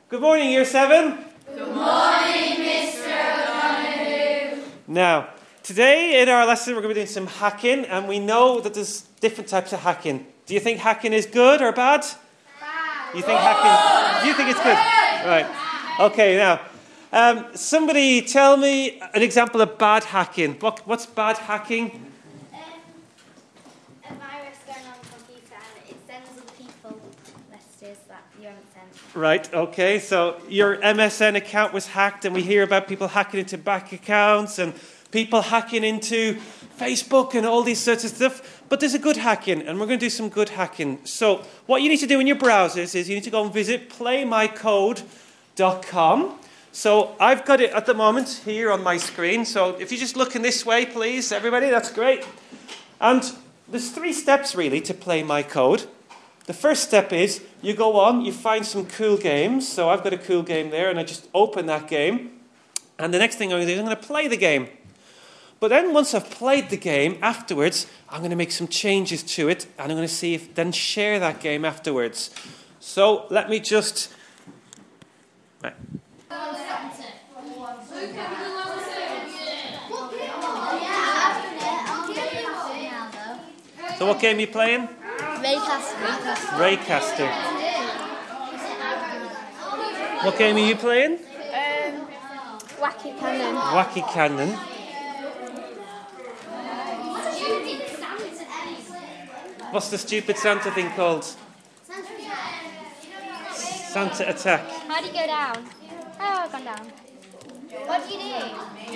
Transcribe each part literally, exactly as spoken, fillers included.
Good morning, Year seven. Good morning, Mister O'Donoghue. Now, today in our lesson we're going to be doing some hacking, and we know that there's different types of hacking. Do you think hacking is good or bad? Bad. You think hacking? You think it's good? Right. Okay. Now, um, somebody tell me an example of bad hacking. What, what's bad hacking? A virus going on the computer and it sends other people messages that you haven't sent. Right, okay, so your M S N account was hacked, and we hear about people hacking into bank accounts and people hacking into Facebook and all these sorts of stuff. But there's a good hacking, and we're going to do some good hacking. So what you need to do in your browsers is you need to go and visit play my code dot com. So I've got it at the moment here on my screen. So if you just look in this way, please, everybody, that's great. And there's three steps, really, to play my code. The first step is you go on, you find some cool games. So I've got a cool game there, and I just open that game. And the next thing I'm going to do is I'm going to play the game. But then once I've played the game, afterwards, I'm going to make some changes to it, and I'm going to see if then share that game afterwards. So let me just... Right. So what game are you playing? Raycaster. Raycaster. What game are you playing? Um, Wacky Cannon. Wacky Cannon. What's the stupid Santa thing called? Santa Attack. How do you go down? Oh, I've gone down. What do you do?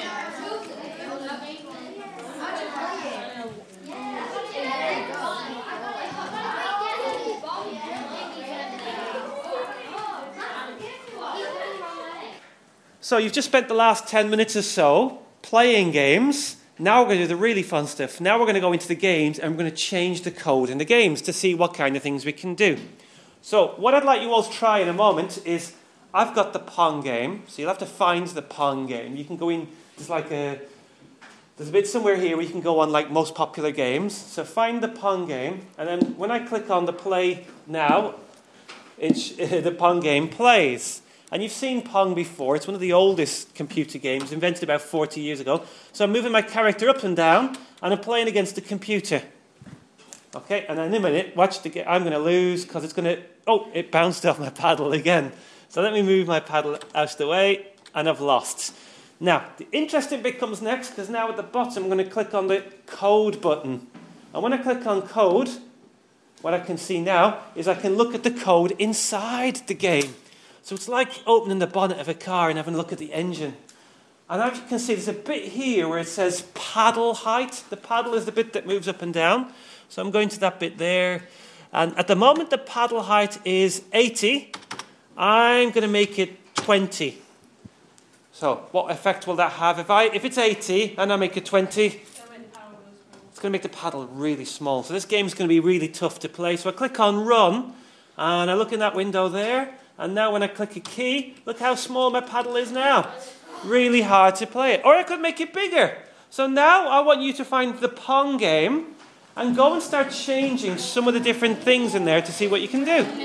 So you've just spent the last ten minutes or so playing games. Now we're going to do the really fun stuff. Now we're going to go into the games, and we're going to change the code in the games to see what kind of things we can do. So what I'd like you all to try in a moment is, I've got the Pong game. So you'll have to find the Pong game. You can go in, there's like a, there's a bit somewhere here where you can go on like most popular games. So find the Pong game, and then when I click on the play now, it's, the Pong game plays. And you've seen Pong before. It's one of the oldest computer games, invented about forty years ago. So I'm moving my character up and down, and I'm playing against the computer. Okay, and in a minute, watch the game. I'm going to lose because it's going to... Oh, it bounced off my paddle again. So let me move my paddle out of the way, and I've lost. Now, the interesting bit comes next, because now at the bottom I'm going to click on the code button. And when I click on code, what I can see now is I can look at the code inside the game. So it's like opening the bonnet of a car and having a look at the engine. And as you can see, there's a bit here where it says paddle height. The paddle is the bit that moves up and down. So I'm going to that bit there. And at the moment, the paddle height is eighty. I'm going to make it twenty. So what effect will that have? If I if it's eighty and I make it twenty, it's going to make the paddle really small. So this game is going to be really tough to play. So I click on run, and I look in that window there. And now when I click a key, look how small my paddle is now. Really hard to play it. Or I could make it bigger. So now I want you to find the Pong game and go and start changing some of the different things in there to see what you can do.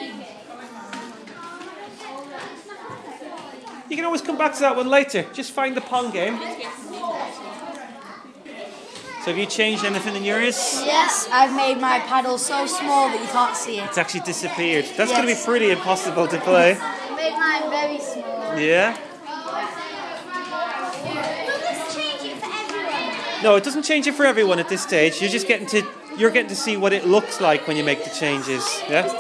You can always come back to that one later. Just find the Pong game. So have you changed anything in yours? Yes, I've made my paddle so small that you can't see it. It's actually disappeared. That's Yes. going to be pretty impossible to play. I made mine very small. Yeah? Will this change it for everyone? No, it doesn't change it for everyone at this stage. You're just getting to you're getting to see what it looks like when you make the changes. Yeah?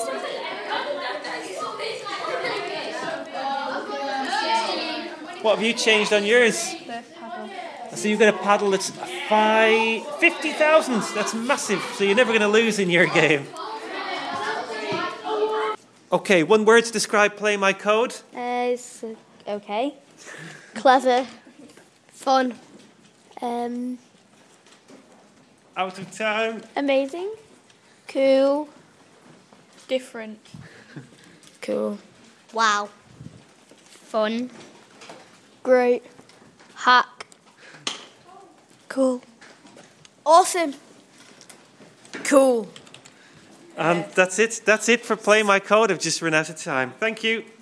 What have you changed on yours? The paddle. So you've got a paddle that's five, fifty thousand. That's massive. So you're never going to lose in your game. Okay, one word to describe Play My Code. Uh, it's uh, okay. Clever. Fun. Um, Out of time. amazing. Cool. Different. Cool. Wow. Fun. Great. Hack. Cool. Awesome. Cool. Um, that's it. That's it for Play My Code. I've just run out of time. Thank you.